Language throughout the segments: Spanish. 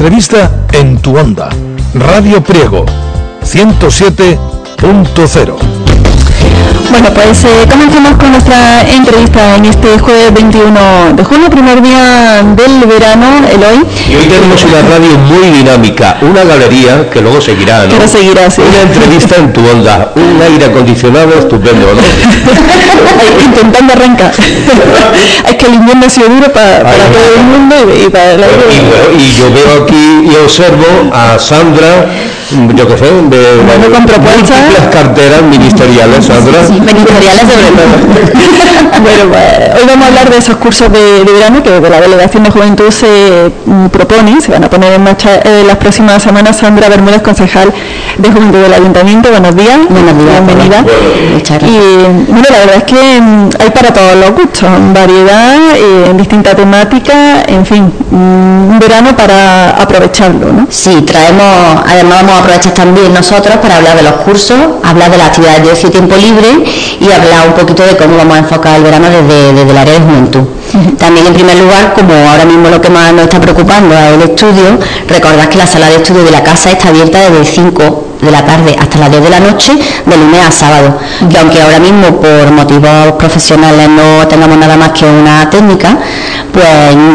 entrevista en tu onda. Radio Priego 107.0. Bueno, pues comenzamos con nuestra entrevista en este jueves 21 de junio, primer día del verano, el hoy. Y hoy tenemos una radio muy dinámica, una galería que luego seguirá, ¿no? Que seguirá, sí. Una entrevista en tu onda, un aire acondicionado estupendo, ¿no? Intentando arrancar. Es que el invierno ha sido duro para todo el mundo y para la y yo veo aquí y observo a Sandra, yo qué sé, de múltiples carteras ministeriales, Sandra. Sí, ministeriales sobre todo. Bueno, pues, hoy vamos a hablar de esos cursos de verano que desde la Delegación de Juventud se proponen, se van a poner en marcha las próximas semanas. Sandra Bermúdez, concejal de Juventud del Ayuntamiento, buenos días. Buenos días, bienvenida. Y bueno, la verdad es que hay para todos los gustos, variedad, en distintas temáticas, en fin, un verano para aprovecharlo, ¿no? Sí, traemos, además vamos a aprovechar también nosotros para hablar de los cursos, hablar de las actividades de ocio y tiempo libre y hablar un poquito de cómo vamos a enfocar el verano desde el área de juventud. También, en primer lugar, como ahora mismo lo que más nos está preocupando es el estudio, recordad que la sala de estudio de la casa está abierta desde 5 de la tarde hasta las 10 de la noche, de lunes a sábado. Que aunque ahora mismo por motivos profesionales no tengamos nada más que una técnica, pues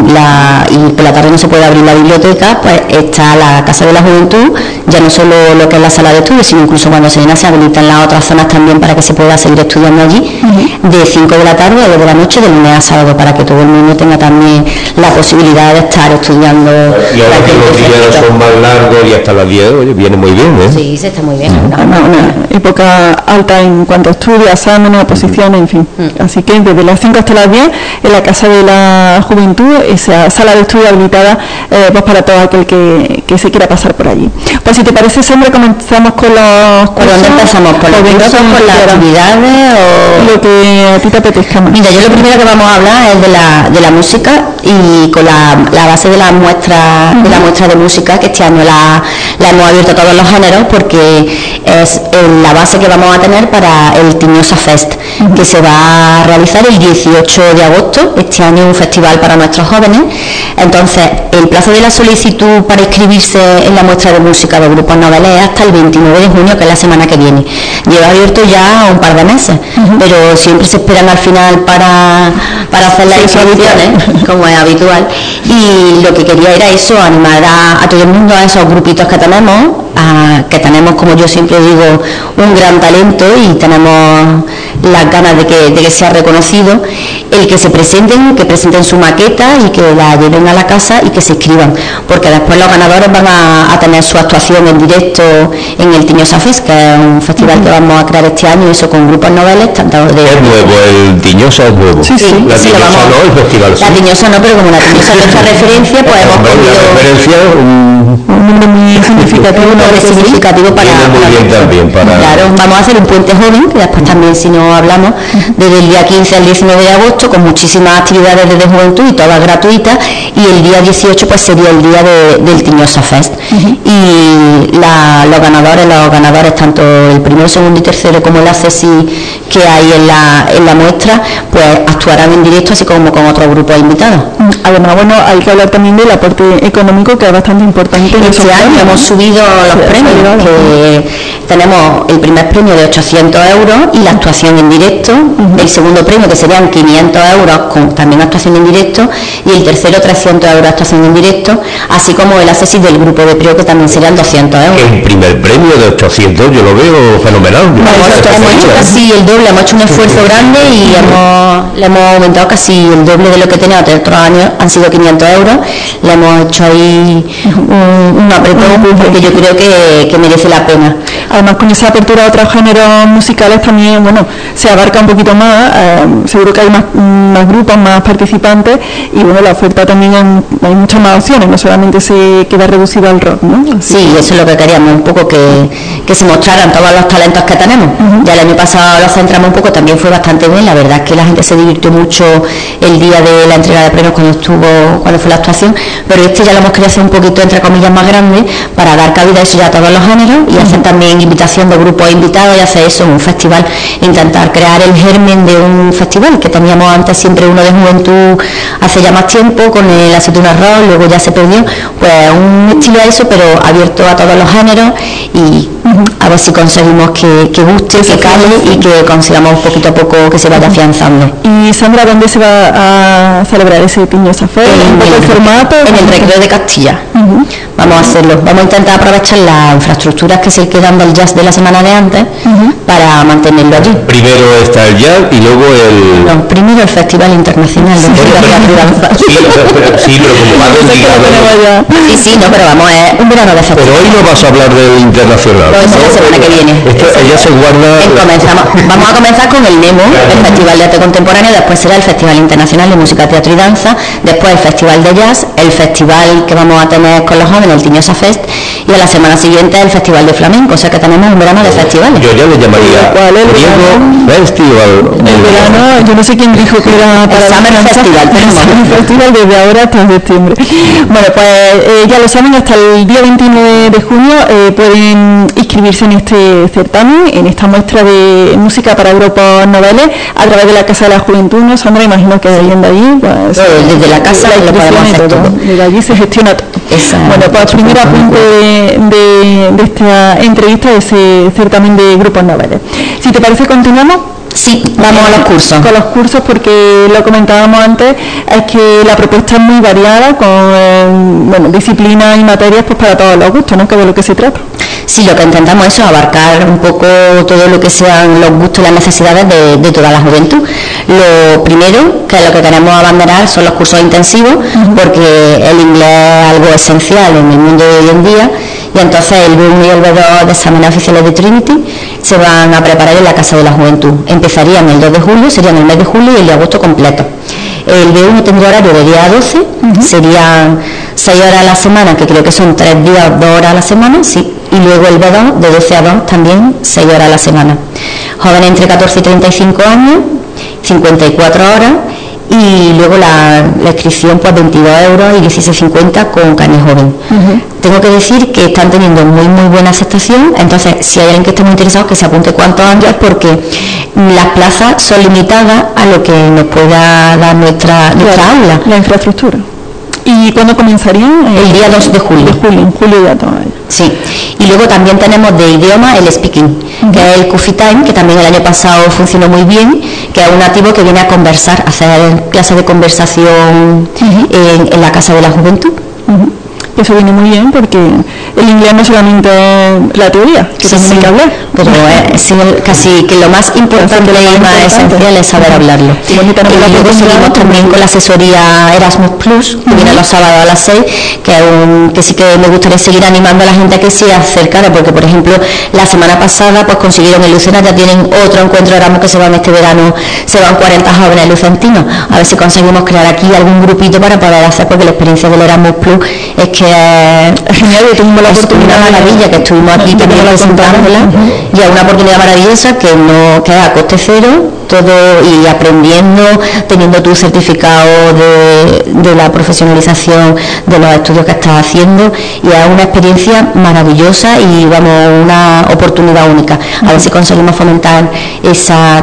y por la tarde no se puede abrir la biblioteca, pues está la Casa de la Juventud, ya no solo lo que es la sala de estudio, sino incluso cuando se llena se habilitan las otras zonas también para que se pueda seguir estudiando allí, de 5 de la tarde a 10 de la noche, de lunes a sábado, para que todo el mundo tenga también la posibilidad de estar estudiando. Y ahora que los días son más largos y hasta las 10, oye, viene muy bien, ¿eh? Sí, se está muy bien. Una época alta en cuanto a estudios, exámenes, oposiciones, en fin. Así que desde las 5 hasta las 10 en la Casa de la Juventud, esa sala de estudio habilitada pues para todo aquel que se quiera pasar por allí. Pues si te parece, Sandra, comenzamos con los... ¿Por dónde empezamos? ¿Por los cursos, por las actividades o...? Lo que a ti te apetezca más. Mira, yo lo primero que vamos a hablar es de la música y con la base de la muestra de música, que este año la hemos abierto a todos los géneros porque es la base que vamos a tener para el Tiñosa Fest, que se va a realizar el 18 de agosto. Este año es un festival para nuestros jóvenes. Entonces, el plazo de la solicitud para inscribirse en la muestra de música de grupos noveles es hasta el 29 de junio, que es la semana que viene. Lleva abierto ya un par de meses, pero siempre se esperan al final para hacer las inscripciones, como es habitual. Y lo que quería era eso, animar a todo el mundo, a esos grupitos que tenemos, como yo siempre digo, un gran talento y tenemos las ganas de que sea reconocido, el que se presenten, que presenten su maqueta y que la lleven a la casa y que se inscriban, porque después los ganadores van a tener su actuación en directo en el Tiñosa Fest, que es un festival que vamos a crear este año, eso con grupos noveles, tanto de... Es nuevo, el Tiñosa es nuevo. Sí. La Tiñosa no, el festival sí. La Tiñosa no, pero como la Tiñosa es nuestra referencia, pues hemos podido... La referencia, un nombre muy significativo, para muy bien también para... Claro, vamos a hacer un puente joven, que después también, si no hablamos, desde el día 15 al 19 de agosto, con muchísimas actividades desde juventud y todas gratuitas, y el día 18 pues sería el día del Tiñosa Fest. Y los ganadores, tanto el primero, segundo y tercero como el ACESI que hay en la muestra, pues actuarán en directo, así como con otros grupos invitados. Además, bueno, hay que hablar también del aporte económico, que es bastante importante. Este año hemos subido los premios, que tenemos el primer premio de 800 euros y la actuación en directo, el segundo premio, que serían 500 euros con también actuación en directo, y el tercero 300 euros actuación en directo, así como el ACESI del grupo de Priego, que también serían 200 euros. El primer premio de 800 yo lo veo fenomenal. Hemos hecho casi el doble, hemos hecho un esfuerzo grande y le hemos aumentado casi el doble de lo que teníamos. Otros años han sido 500 euros, le hemos hecho ahí un apretón porque yo creo que merece la pena. Además, con esa apertura a otros géneros musicales también, bueno, se abarca un poquito más, seguro que hay más grupos, más participantes, y bueno, la oferta también hay muchas más opciones, no solamente se queda reducido al rock, ¿no? Así sí, eso es lo que queríamos, un poco que se mostraran todos los talentos que tenemos. Ya el año pasado lo centramos un poco, también fue bastante bien, la verdad es que la gente se divirtió mucho el día de la entrega de premios cuando fue la actuación, pero ya lo hemos querido hacer un poquito, entre comillas, más grande, para dar cabida a eso ya a todos los géneros y hacer también invitación de grupos invitados y hacer eso en un festival, intentar crear el germen de un festival que teníamos antes siempre uno de juventud hace ya más tiempo con el Aceituna Rock, luego ya se perdió, pues un estilo a eso, pero abierto a todos los géneros y a ver si conseguimos que guste, que cale y que consigamos poquito a poco que se vaya afianzando. Y Sandra, ¿dónde se va a celebrar ese Piñosa Fest? En el Recreo de Castilla. Vamos a hacerlo, vamos a intentar aprovechar las infraestructuras que se quedan del jazz de la semana de antes para mantenerlo allí. Primero está el jazz y luego el... No, primero el Festival Internacional de Música de Crianza. Sí, pero como va desligado. Sí, no, pero vamos, es un verano de festival. Pero hoy no vas a hablar del internacional. No, es la semana que viene. Ella se guarda... Vamos a comenzar con el NEMO, el Festival de Arte Contemporáneo, después será el Festival Internacional de Música, Teatro y Danza, después el Festival de Jazz, el festival que vamos a tener con los jóvenes, el Tiñosa Fest, y a la semana siguiente el Festival de Flamenco, o sea que tenemos un verano de festivales. Yo ya le llamaría Festival. El verano, yo no sé quién dijo que era para el Summer Festival, el Festival desde ahora hasta septiembre. Bueno, pues ya lo saben, hasta el día 29 de junio pueden inscribirse en este certamen, en esta muestra de música para grupos noveles, a través de la Casa de la Juventud, ¿no, Sandra? Imagino que yendo allí, pues, desde la casa lo podemos hacer todo. Desde allí se gestiona todo. Bueno, pues primera punto de esta entrevista de ese certamen de grupos noveles. Si te parece, continuamos. Sí, vamos a los cursos. Con los cursos, porque lo comentábamos antes, es que la propuesta es muy variada, con disciplinas y materias pues para todos los gustos, ¿no? Que de lo que se trata. Sí, lo que intentamos es abarcar un poco todo lo que sean los gustos y las necesidades de toda la juventud. Lo primero, que es lo que queremos abanderar, son los cursos intensivos, porque el inglés es algo esencial en el mundo de hoy en día, y entonces el B1 y el B2 de exámenes oficiales de Trinity se van a preparar en la Casa de la Juventud. Empezarían el 2 de julio, serían el mes de julio y el de agosto completo. El B1 tendría horario de 10 a 12, serían 6 horas a la semana, que creo que son 3 días, 2 horas a la semana, sí. Y luego el B2 de 12 a 2 también 6 horas a la semana. Jóvenes entre 14 y 35 años, 54 horas, y luego la inscripción pues 22 euros y 16,50 con carne joven. Tengo que decir que están teniendo muy buena aceptación, entonces si hay alguien que esté muy interesado que se apunte cuanto antes, porque las plazas son limitadas a lo que nos pueda dar nuestra aula. La infraestructura. ¿Y cuándo comenzarían? El día 2 de julio. En julio ya todo. Sí, y luego también tenemos de idioma el speaking, que es el Coffee Time, que también el año pasado funcionó muy bien, que es un nativo que viene a conversar, a hacer clases de conversación en la Casa de la Juventud. Eso viene muy bien, porque el inglés no solamente es la teoría, que también hay que hablar. Pero casi que lo más importante y más esencial es saber hablarlo. Y luego seguimos también con la asesoría Erasmus Plus, que viene los sábados a las 6, que sí que me gustaría seguir animando a la gente a que se acercara, porque por ejemplo la semana pasada pues consiguieron en Lucena, ya tienen otro encuentro de Erasmus que se van este verano, se van 40 jóvenes lucentinos, a ver si conseguimos crear aquí algún grupito para poder hacer, porque la experiencia del Erasmus Plus es que es genial, y tuvimos la oportunidad maravilla, que estuvimos aquí también presentándola, y es una oportunidad maravillosa que es a coste cero, todo, y aprendiendo, teniendo tu certificado de la profesionalización de los estudios que estás haciendo, y es una experiencia maravillosa y vamos, una oportunidad única. A ver si conseguimos fomentar esa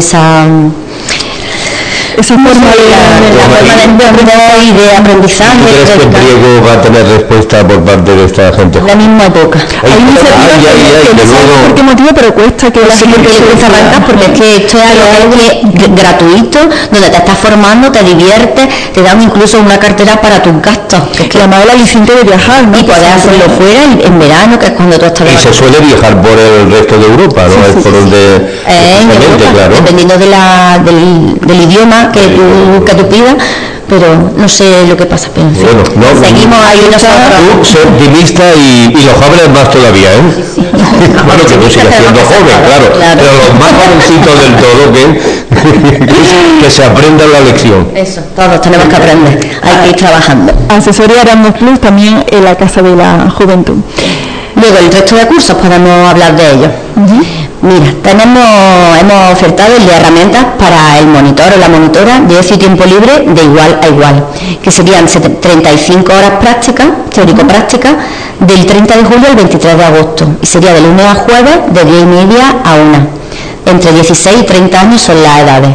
forma de aprender y de aprendizaje. ¿Tú crees que el Priego va a tener respuesta por parte de esta gente? La misma época. Hay iniciativas que no sabemos por qué motivo, pero cuesta que la gente se arranca, porque es que esto es algo gratuito, donde te estás formando, te diviertes, te dan incluso una cartera para tus gastos, que es que llamado el aliciente de viajar, ¿no? Y poder hacerlo fuera en verano, que es cuando tú estás. Y se suele viajar por el resto de Europa, ¿no? Es por donde claro, dependiendo del idioma que tú pidas, pero no sé lo que pasa, pero en fin. Bueno, seguimos ahí nosotros. Tú ser optimista y los jóvenes más todavía, ¿eh? Bueno, que no sigue siendo joven, claro, pero los más jovencitos del todo, que se aprendan la lección. Eso, todos tenemos que aprender, hay que ir trabajando. Asesoría Erasmus Plus también en la Casa de la Juventud. Luego el resto de cursos podemos hablar de ellos. Mira, hemos ofertado el de herramientas para el monitor o la monitora de ocio y tiempo libre de igual a igual, que serían 35 horas prácticas, teórico-prácticas, del 30 de julio al 23 de agosto, y sería de lunes a jueves de 10:30 a 1. Entre 16 y 30 años son las edades.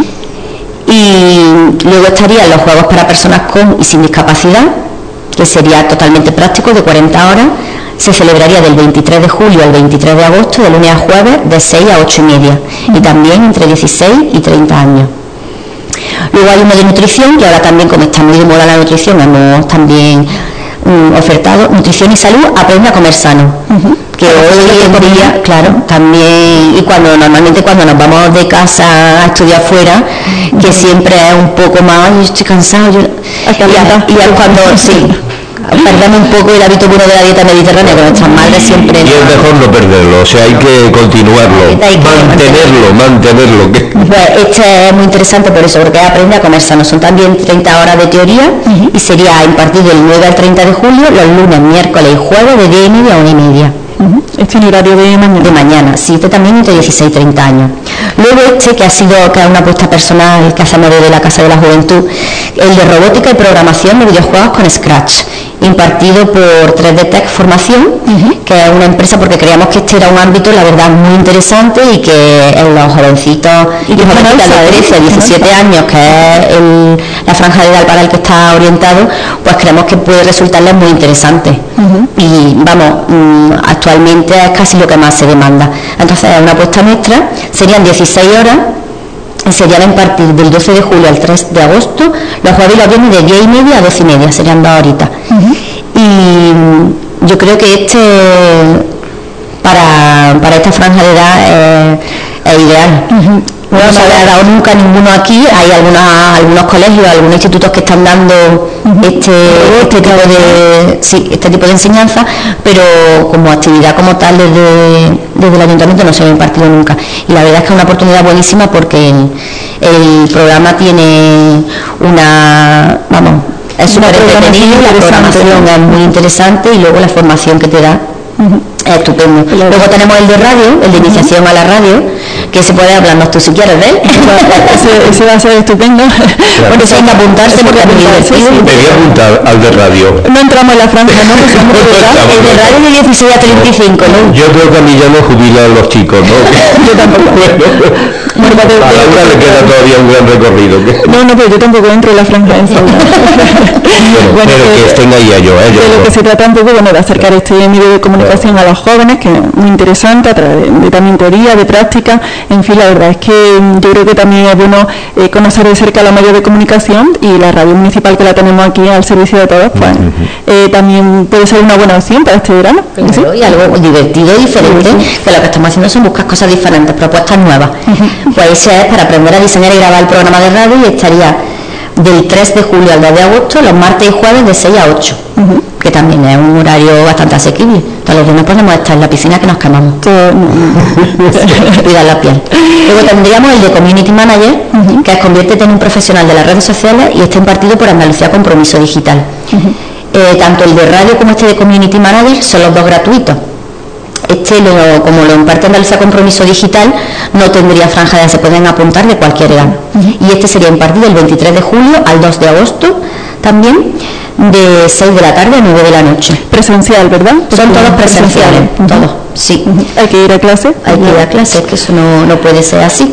Y luego estarían los juegos para personas con y sin discapacidad, que sería totalmente práctico, de 40 horas. Se celebraría del 23 de julio al 23 de agosto, de lunes a jueves, de 6 a 8:30, y también entre 16 y 30 años. Luego hay uno de nutrición, que ahora también, como está muy de moda la nutrición, hemos también ofertado nutrición y salud, aprende a comer sano, que hoy en día, claro, también, y normalmente cuando nos vamos de casa a estudiar fuera, que siempre es un poco más, yo estoy cansado, y es cuando, sí, perdemos un poco el hábito bueno de la dieta mediterránea, que nuestras madres siempre... Y es mejor no perderlo, o sea, hay que continuarlo, mantenerlo. Pues este es muy interesante por eso, porque aprende a comer sano. Son también 30 horas de teoría, y sería a impartir del 9 al 30 de julio, los lunes, miércoles y jueves, de 10:30 a 1:30. Este en horario de mañana. De mañana, sí, este también entre 16 y 30 años. Luego que es una apuesta personal que hacemos desde la Casa de la Juventud, el de robótica y programación de videojuegos con Scratch, impartido por 3D Tech Formación, que es una empresa, porque creíamos que este era un ámbito, la verdad, muy interesante, y que en los jovencitos y jovencitas de 13 a 17 años, que es la franja de edad para el que está orientado, pues creemos que puede resultarles muy interesante. Y vamos, actualmente es casi lo que más se demanda. Entonces es una apuesta nuestra, serían 16 horas, y serían a impartir del 12 de julio al 3 de agosto, los jueves y los viernes de 10:30 a 12:30, serían 2 horitas. Y yo creo que para esta franja de edad es ideal. No se había dado nunca ninguno aquí. Hay algunos colegios, algunos institutos que están dando este tipo de enseñanza, pero como actividad como tal desde el ayuntamiento no se ha impartido nunca. Y la verdad es que es una oportunidad buenísima, porque el programa tiene es súper entretenido, la programación es muy interesante, y luego la formación que te da es estupendo. Luego tenemos el de radio, el de iniciación a la radio, que se puede hablarnos tú si quieres, ¿ves? Ese va a ser estupendo. Bueno, eso hay que apuntarse, porque es muy divertido. Me voy a apuntar al de radio. No entramos en la franja, ¿no? El de radio de 16 a 35, ¿no? Yo creo que a mí ya no jubilan los chicos, ¿no? Yo tampoco. A Laura le queda todavía un gran recorrido. No, pero yo tampoco entro en la franja en Bueno, pero que estén ahí yo, de lo que se trata un poco, de acercar este medio de comunicación a los jóvenes, que es muy interesante, a través de también teoría, de práctica. En fin, la verdad es que yo creo que también es bueno conocer de cerca los medios de comunicación, y la radio municipal, que la tenemos aquí al servicio de todos, pues también puede ser una buena opción para este verano. Claro, ¿sí? Y algo divertido y diferente, que lo que estamos haciendo son buscar cosas diferentes, propuestas nuevas. Pues ese es para aprender a diseñar y grabar el programa de radio, y estaría del 3 de julio al 2 de agosto, los martes y jueves de 6 a 8, que también es un horario bastante asequible. Todos los días no podemos estar en la piscina, que nos quemamos. Cuidar la piel. Luego tendríamos el de Community Manager, que es conviértete en un profesional de las redes sociales, y está impartido por Andalucía Compromiso Digital. Tanto el de radio como este de Community Manager son los dos gratuitos. Como lo imparte Andalucía Compromiso Digital, no tendría franja de edad, se pueden apuntar de cualquier edad. Y este sería impartido el 23 de julio al 2 de agosto, también de 6 de la tarde a 9 de la noche. Presencial, ¿verdad? Son todos presenciales, todos, sí. ¿Hay que ir a clase? Hay que ir a clase, es que eso no puede ser así.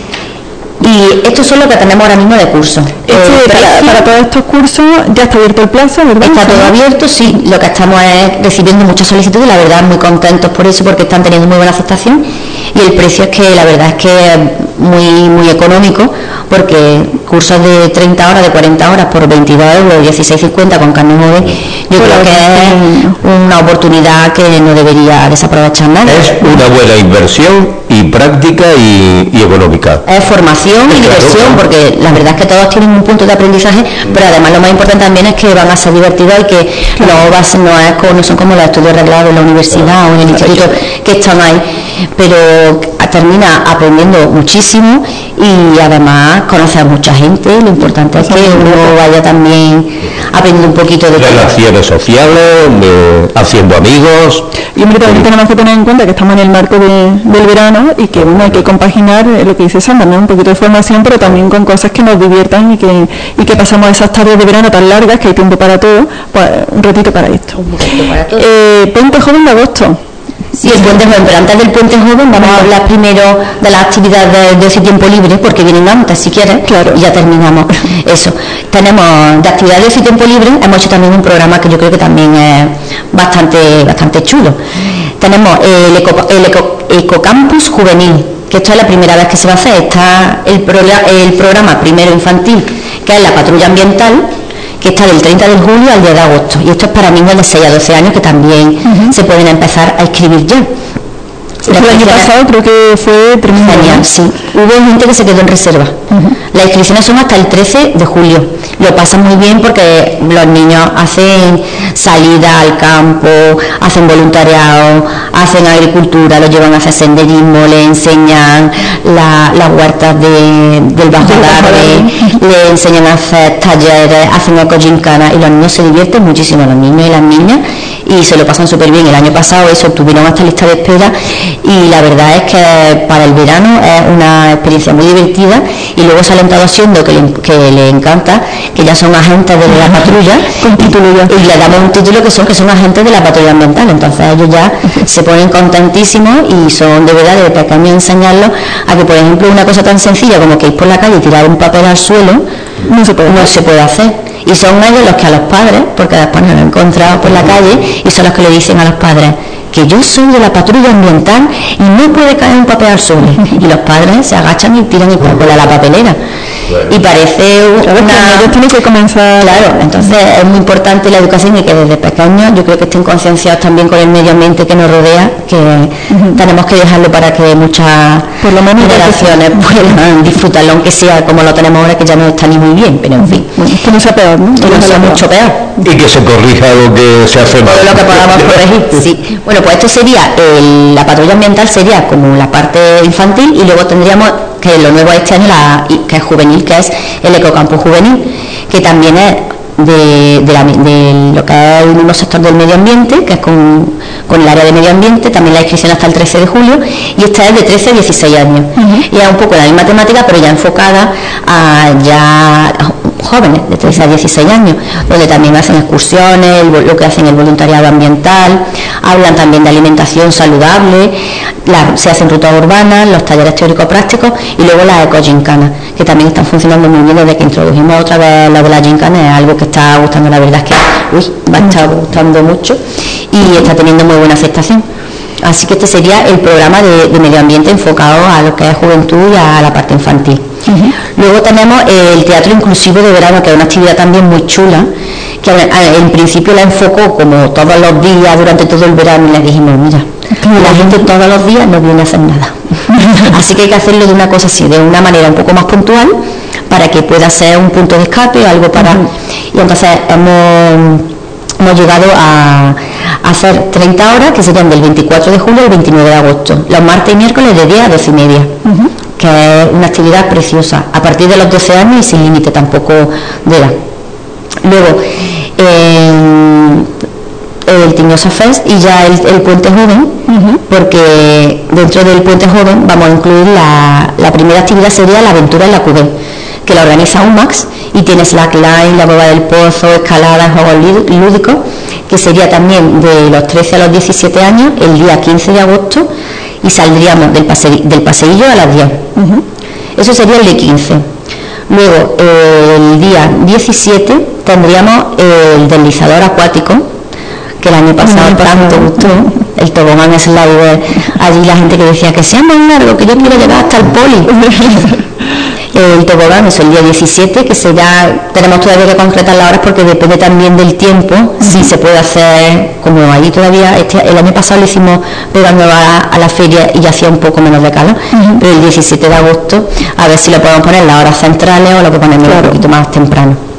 Y estos son lo que tenemos ahora mismo de cursos. Para todos estos cursos ya está abierto el plazo, ¿verdad? Está todo abierto, sí. Lo que estamos es recibiendo muchas solicitudes, la verdad muy contentos por eso, porque están teniendo muy buena aceptación, y el precio es que la verdad es que es muy económico, porque cursos de 30 horas, de 40 horas por 22 euros, 16,50 con carne joven, yo creo que es una oportunidad que no debería desaprovechar nadie. Es una buena inversión, y práctica y económica. Es formación y diversión, porque la verdad es que todos tienen un punto de aprendizaje, pero además lo más importante también es que van a ser divertidos, y que no son como los estudios reglados en la universidad o en el instituto, que están ahí, pero termina aprendiendo muchísimo y además conoce a mucha gente. Lo importante es que uno vaya también aprendiendo un poquito de relaciones sociales, haciendo amigos. Y hombre, también tenemos que tener en cuenta que estamos en el marco del verano y que hay que compaginar lo que dice Sandra, ¿no? Un poquito de formación, pero también con cosas que nos diviertan y que pasamos esas tardes de verano tan largas que hay tiempo para todo, pues un ratito para esto. Puente Joven de agosto. Sí, el Puente Joven, pero antes del Puente Joven vamos a hablar primero de las actividades de ese tiempo libre, porque vienen antes, si quieres, claro. Y ya terminamos eso. Tenemos de actividades de ese tiempo libre, hemos hecho también un programa que yo creo que también es bastante chulo. Tenemos el Ecocampus Juvenil, que esto es la primera vez que se va a hacer. Está el programa primero infantil, que es la patrulla ambiental, que está del 30 de julio al 10 de agosto, y esto es para niños de 6 a 12 años que también se pueden empezar a inscribir ya. El año pasado creo que fue tremendo. Genial, sí. Hubo gente que se quedó en reserva. Las inscripciones son hasta el 13 de julio. Lo pasan muy bien porque los niños hacen salida al campo, hacen voluntariado, hacen agricultura, lo llevan a hacer senderismo, le enseñan las huertas del Bajo Darbe, le enseñan a hacer talleres, hacen ecogincana y los niños se divierten muchísimo, los niños y las niñas, y se lo pasan súper bien. El año pasado eso, tuvieron hasta lista de espera y la verdad es que para el verano es una experiencia muy divertida, y luego salen todos siendo que le encanta, que ya son agentes de la patrulla, con título ya. Y le damos un título que son agentes de la patrulla ambiental. Entonces ellos ya se ponen contentísimos y son de verdad de pequeños enseñarlos a que, por ejemplo, una cosa tan sencilla como que ir por la calle y tirar un papel al suelo no se puede hacer. Y son ellos los que a los padres, porque después nos lo han encontrado por la calle, y son los que le dicen a los padres que yo soy de la patrulla ambiental y no puede caer un papel al suelo. Y los padres se agachan y tiran el papel a la papelera. Y parece ellos tienen que comenzar. Claro, entonces es muy importante la educación, y que desde pequeños yo creo que estén concienciados también con el medio ambiente que nos rodea, que tenemos que dejarlo para que muchas generaciones puedan disfrutarlo, aunque sea como lo tenemos ahora, que ya no está ni muy bien, pero en fin. Bueno, que no sea peor, ¿no? Que no sea mucho peor. Y que se corrija lo que se hace mal. Todo lo que podamos corregir, sí. Bueno, pues esto sería, la patrulla ambiental sería como la parte infantil, y luego tendríamos que lo nuevo este año, que es juvenil, que es el Ecocampus Juvenil, que también es de lo que es el mismo sector del medio ambiente, que es con el área de medio ambiente. También la inscripción hasta el 13 de julio, y esta es de 13 a 16 años. Y es un poco la misma temática, pero ya enfocada a ya jóvenes de 13 a 16 años, donde también hacen excursiones, lo que hacen el voluntariado ambiental, hablan también de alimentación saludable, se hacen rutas urbanas, los talleres teórico-prácticos, y luego las ecogincanas, que también están funcionando muy bien desde que introdujimos otra vez lo de la gincana. Es algo que está gustando, la verdad es que va a estar gustando mucho y está teniendo muy buena aceptación. Así que este sería el programa de medio ambiente enfocado a lo que es juventud y a la parte infantil. Luego tenemos el teatro inclusivo de verano, que es una actividad también muy chula, que en principio la enfocó como todos los días durante todo el verano, y le dijimos, mira, la gente todos los días no viene a hacer nada. Así que hay que hacerlo de una cosa así, de una manera un poco más puntual, para que pueda ser un punto de escape o algo para... Y entonces hemos llegado a hacer 30 horas, que serían del 24 de julio al 29 de agosto, los martes y miércoles de 10 a 12 y media, que es una actividad preciosa, a partir de los 12 años y sin límite tampoco de edad. Luego, el Tiñosa Fest y ya el Puente Joven, porque dentro del Puente Joven vamos a incluir la primera actividad, sería la aventura en la Cubé, que la organiza UMAX, y tiene slackline, la Boba del Pozo, escalada, juegos lúdicos, que sería también de los 13 a los 17 años, el día 15 de agosto, y saldríamos del paseillo a las 10. Eso sería el de 15. Luego, el día 17 tendríamos el deslizador acuático, que el año pasado tanto gustó, el tobogán slider, allí la gente que decía que sea más largo, que yo quiero llegar hasta el poli. El tobogán es el día 17, que tenemos todavía que concretar las horas, porque depende también del tiempo, si se puede hacer, como allí todavía, el año pasado lo hicimos pegando a la feria y ya hacía un poco menos de calor, pero el 17 de agosto, a ver si lo podemos poner en las horas centrales o lo que ponemos un poquito más temprano.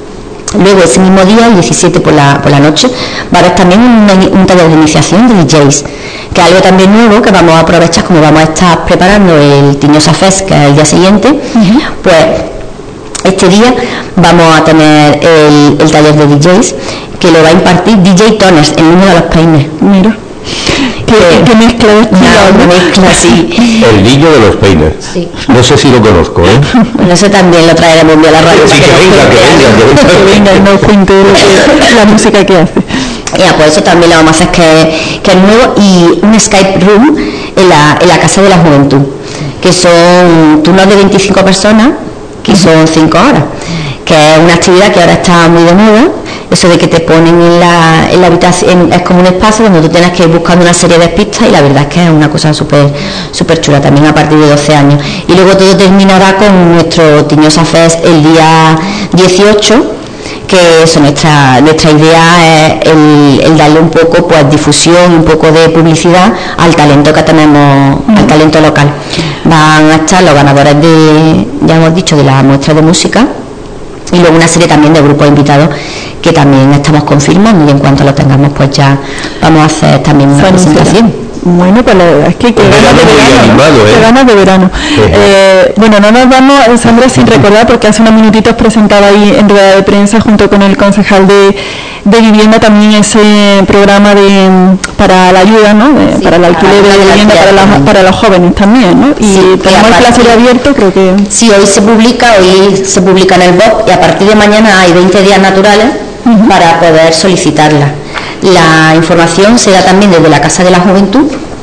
Luego, ese mismo día, el 17 por la noche, va a haber también un taller de iniciación de DJs, que es algo también nuevo que vamos a aprovechar, como vamos a estar preparando el Tiñosa Fest, que es el día siguiente, pues este día vamos a tener el taller de DJs, que lo va a impartir DJ Toners, el niño de los peines. Mira. ¿Qué mezcla de estilo? Una mezcla, sí. El niño de los peines. Sí. No sé si lo conozco, ¿eh? Bueno, eso también lo traeremos de la radio. Sí, Que venga, no cuente la música que hace. Ya, pues eso también lo vamos a hacer, que es nuevo, y un Skype Room en la Casa de la Juventud, que son turnos de 25 personas, que son 5 horas, que es una actividad que ahora está muy de moda. Eso de que te ponen en la habitación, es como un espacio donde tú tienes que ir buscando una serie de pistas, y la verdad es que es una cosa súper chula, también a partir de 12 años. Y luego todo terminará con nuestro Tiñosa Fest el día 18, que eso, nuestra idea es el darle un poco, pues, difusión, un poco de publicidad al talento que tenemos, al talento local. Van a estar los ganadores ya hemos dicho, de la muestra de música, y luego una serie también de grupos invitados que también estamos confirmando, y en cuanto lo tengamos, pues ya vamos a hacer también una presentación. Bueno, pues la verdad es que ganas de verano. Bueno, no nos vamos, Sandra, sin recordar, porque hace unos minutitos presentaba ahí en rueda de prensa junto con el concejal de vivienda también ese programa para la ayuda, ¿no? Sí, para el alquiler de vivienda para los jóvenes también, ¿no? Y sí, tenemos el placer abierto, creo que... Sí, hoy se publica en el BOP, y a partir de mañana hay 20 días naturales para poder solicitarla. La información se da también desde la Casa de la Juventud,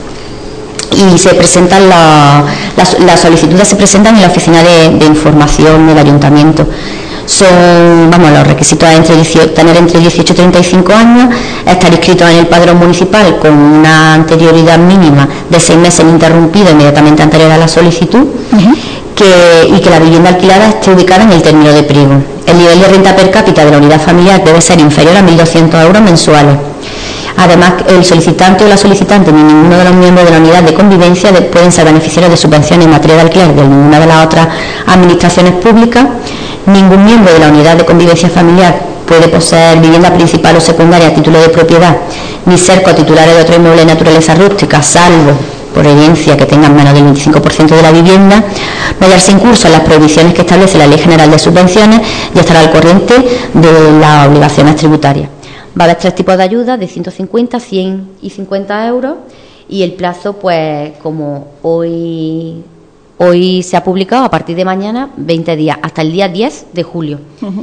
y se presentan las solicitudes se presentan en la oficina de información del ayuntamiento. Los requisitos es tener entre 18 y 35 años, estar inscritos en el padrón municipal con una anterioridad mínima de 6 meses ininterrumpido inmediatamente anterior a la solicitud, y que la vivienda alquilada esté ubicada en el término de Priego. El nivel de renta per cápita de la unidad familiar debe ser inferior a 1.200 euros mensuales. Además, el solicitante o la solicitante ni ninguno de los miembros de la unidad de convivencia pueden ser beneficiarios de subvenciones en materia de alquiler de ninguna de las otras administraciones públicas. Ningún miembro de la unidad de convivencia familiar puede poseer vivienda principal o secundaria a título de propiedad, ni ser cotitulares de otro inmueble de naturaleza rústica, salvo por herencia que tengan menos del 25% de la vivienda, no hallarse incurso en las prohibiciones que establece la Ley General de Subvenciones, y estar al corriente de las obligaciones tributarias. Va a haber 3 tipos de ayudas, de 150, 100 y 50 euros, y el plazo, pues, como hoy se ha publicado, a partir de mañana, 20 días, hasta el día 10 de julio.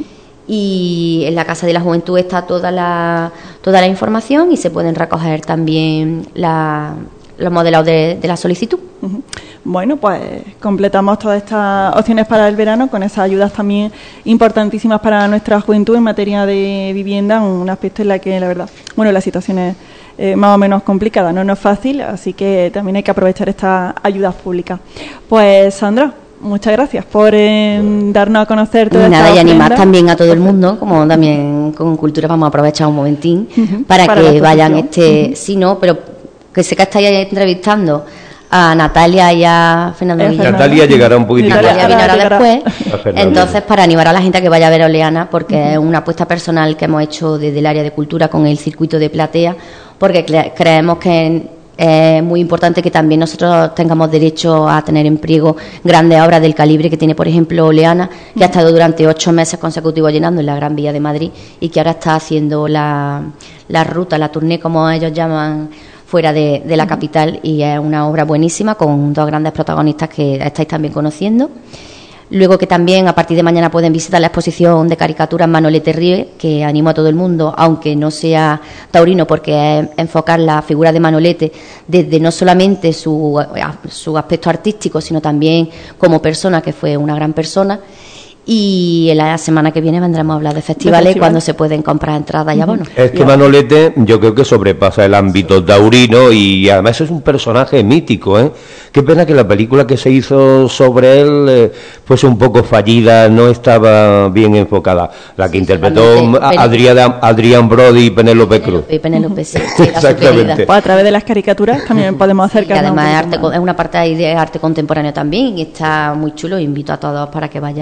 Y en la Casa de la Juventud está toda la información, y se pueden recoger también los modelos de la solicitud. Bueno, pues completamos todas estas opciones para el verano con esas ayudas también importantísimas para nuestra juventud en materia de vivienda, un aspecto en la que, la verdad, bueno, la situación es más o menos complicada, no es fácil, así que también hay que aprovechar estas ayudas públicas. Pues, Sandra, muchas gracias por darnos a conocer toda esta y animar también a todo el mundo, como también con Cultura vamos a aprovechar un momentín para que vayan sí, no, pero que sé que estáis entrevistando a Natalia y a Fernando Guillermo. Natalia llegará un poquitito. Natalia vino después. Entonces, para animar a la gente a que vaya a ver a Oleana, porque es una apuesta personal que hemos hecho desde el área de cultura con el circuito de Platea, porque creemos que es muy importante que también nosotros tengamos derecho a tener en Priego grandes obras del calibre que tiene, por ejemplo, Oleana, que ha estado durante 8 meses consecutivos llenando en la Gran Vía de Madrid, y que ahora está haciendo la ruta, la tournée, como ellos llaman, fuera de la capital, y es una obra buenísima con 2 grandes protagonistas que estáis también conociendo. Luego, que también a partir de mañana pueden visitar la exposición de caricaturas Manolete Ríe, que animo a todo el mundo, aunque no sea taurino, porque es enfocar la figura de Manolete desde no solamente su aspecto artístico, sino también como persona, que fue una gran persona. Y en la semana que viene vendremos a hablar de festivales cuando se pueden comprar entradas y abonos. Es que Manolete yo creo que sobrepasa el ámbito taurino, y además es un personaje mítico, ¿eh? Qué pena que la película que se hizo sobre él fuese un poco fallida, no estaba bien enfocada. La que interpretó Adrián Brody y Penélope Cruz. Penélope, sí. Exactamente. Pues a través de las caricaturas también podemos acercarnos. Y además es una parte de arte contemporáneo también, y está muy chulo. Invito a todos para que vayáis a ver.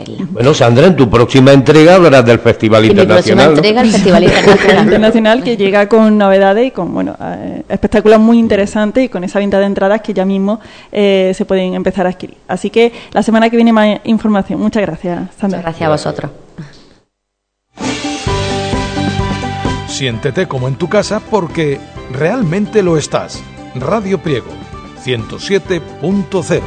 verla. Bueno, Sandra, en tu próxima entrega hablarás del Festival Internacional. Mi próxima entrega, el Festival Internacional, que llega con novedades y con espectáculos muy interesantes y con esa venta de entradas que ya mismo se pueden empezar a adquirir. Así que la semana que viene más información. Muchas gracias, Sandra. Muchas gracias a vosotros. Siéntete como en tu casa porque realmente lo estás. Radio Priego, 107.0.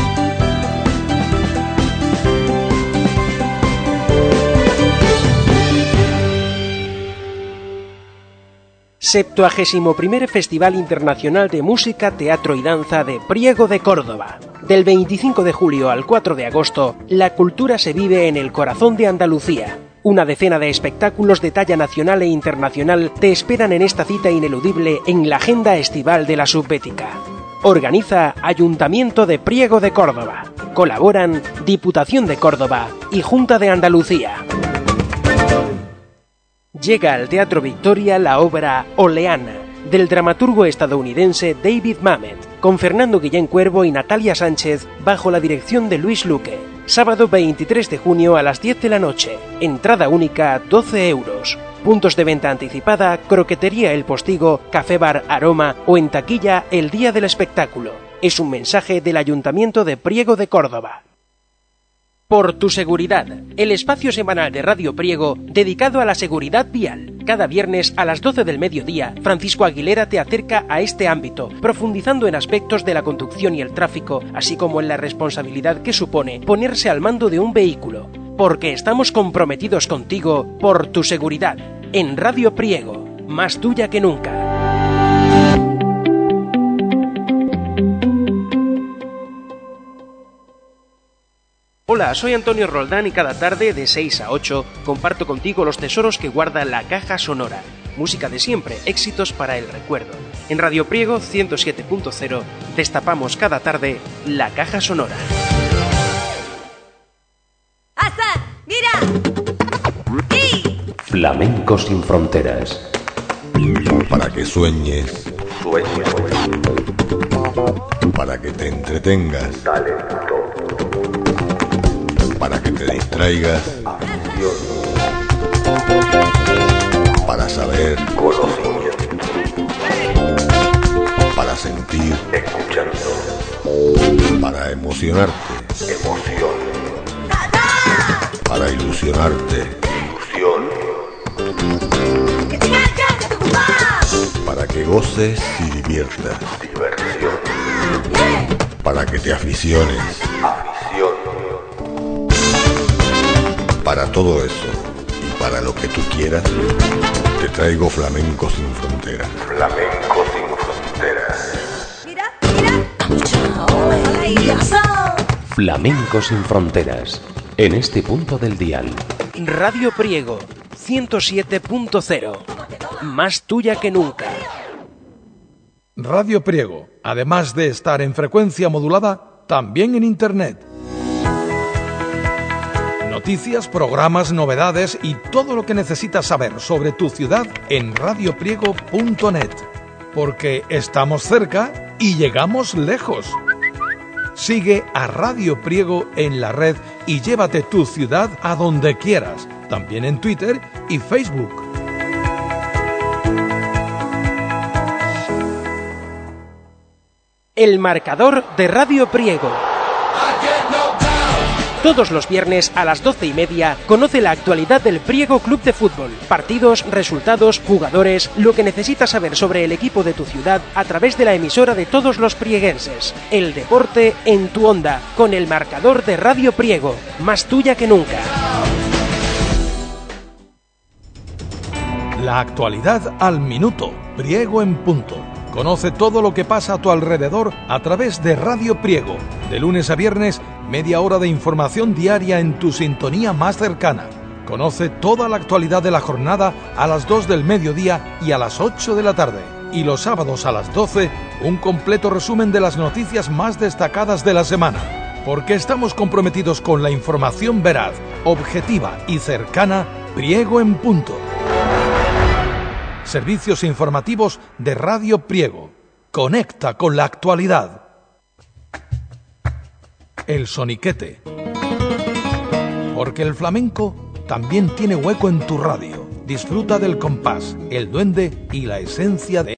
º Festival Internacional de Música, Teatro y Danza de Priego de Córdoba. Del 25 de julio al 4 de agosto, la cultura se vive en el corazón de Andalucía. Una decena de espectáculos de talla nacional e internacional te esperan en esta cita ineludible en la agenda estival de la Subbética. Organiza Ayuntamiento de Priego de Córdoba. Colaboran Diputación de Córdoba y Junta de Andalucía. Llega al Teatro Victoria la obra Oleana, del dramaturgo estadounidense David Mamet, con Fernando Guillén Cuervo y Natalia Sánchez, bajo la dirección de Luis Luque. Sábado 23 de junio a las 10 de la noche. Entrada única, 12 euros. Puntos de venta anticipada, Croquetería El Postigo, Café Bar Aroma o en taquilla el día del espectáculo. Es un mensaje del Ayuntamiento de Priego de Córdoba. Por tu seguridad, el espacio semanal de Radio Priego dedicado a la seguridad vial. Cada viernes a las 12 del mediodía, Francisco Aguilera te acerca a este ámbito, profundizando en aspectos de la conducción y el tráfico, así como en la responsabilidad que supone ponerse al mando de un vehículo. Porque estamos comprometidos contigo por tu seguridad. En Radio Priego, más tuya que nunca. Hola, soy Antonio Roldán y cada tarde de 6 a 8 comparto contigo los tesoros que guarda la caja sonora. Música de siempre, éxitos para el recuerdo. En Radio Priego 107.0 destapamos cada tarde la caja sonora. Flamenco sin fronteras. Para que sueñes. Para que te entretengas. Para que te distraigas. Para saber. Para sentir. Para emocionarte. Para ilusionarte. Para que goces y diviertas. Para que te aficiones. Para todo eso y para lo que tú quieras, te traigo Flamenco sin fronteras. Flamenco sin fronteras. Flamenco sin fronteras. En este punto del dial. Radio Priego 107.0. Más tuya que nunca. Radio Priego, además de estar en frecuencia modulada, también en Internet. Noticias, programas, novedades y todo lo que necesitas saber sobre tu ciudad en radiopriego.net. Porque estamos cerca y llegamos lejos. Sigue a Radio Priego en la red y llévate tu ciudad a donde quieras, también en Twitter y Facebook. El marcador de Radio Priego. Todos los viernes a las 12:30 conoce la actualidad del Priego Club de Fútbol. Partidos, resultados, jugadores, lo que necesitas saber sobre el equipo de tu ciudad a través de la emisora de todos los prieguenses. El deporte en tu onda, con el marcador de Radio Priego. Más tuya que nunca. La actualidad al minuto. Priego en punto. Conoce todo lo que pasa a tu alrededor a través de Radio Priego. De lunes a viernes, media hora de información diaria en tu sintonía más cercana. Conoce toda la actualidad de la jornada a las 2 del mediodía y a las 8 de la tarde. Y los sábados a las 12, un completo resumen de las noticias más destacadas de la semana. Porque estamos comprometidos con la información veraz, objetiva y cercana. Priego en punto. Servicios informativos de Radio Priego. Conecta con la actualidad. El soniquete. porque el flamenco también tiene hueco en tu radio. Disfruta del compás, el duende y la esencia de